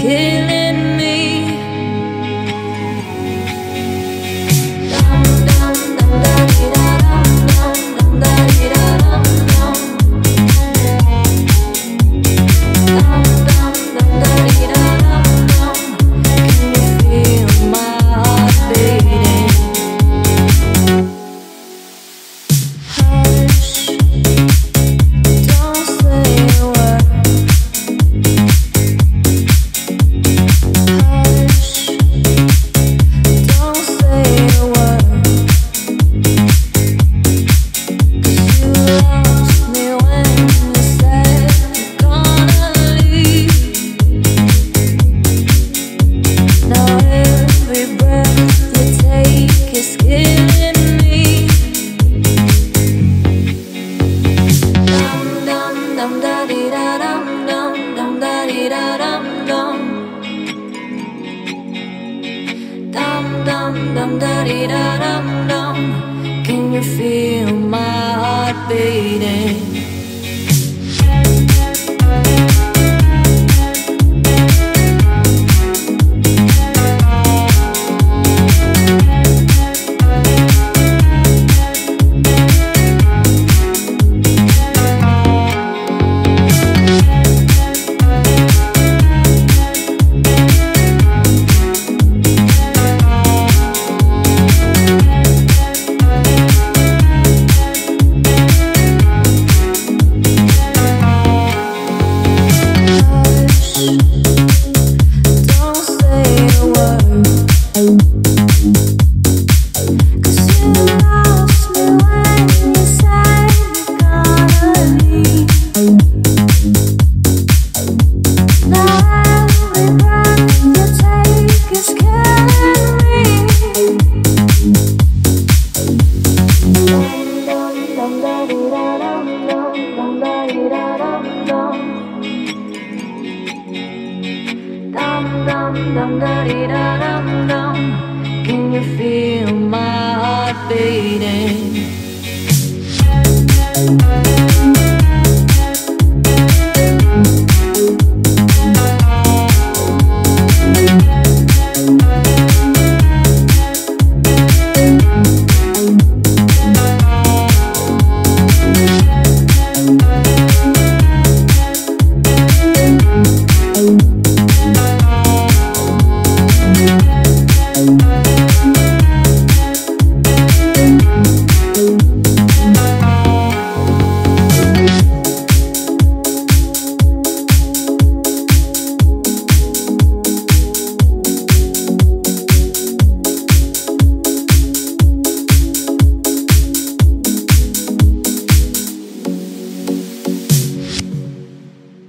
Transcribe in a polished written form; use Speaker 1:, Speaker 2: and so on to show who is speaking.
Speaker 1: killing me. Dum dum dum da di da dum dum da di da dum dum. Dum dum dum da di da dum dum. Can you feel my heart beating? Hush, don't say a word. Hush, don't say a word. 'Cause you lost me when you said you're gonna leave. Now every breath you take is killing me. Dum dum dum da di da dum dum dum da di da dum dum. Dum dum dum da di da dum dum. Can you feel my heart beating? Don't say a word. 'Cause you lost me when you said you're gonna leave. Now every breath you take is killing me. Dum dum da di da dum dum da di da dum dum. Dum dum dum da di da dum dum. Can you feel my heart beating?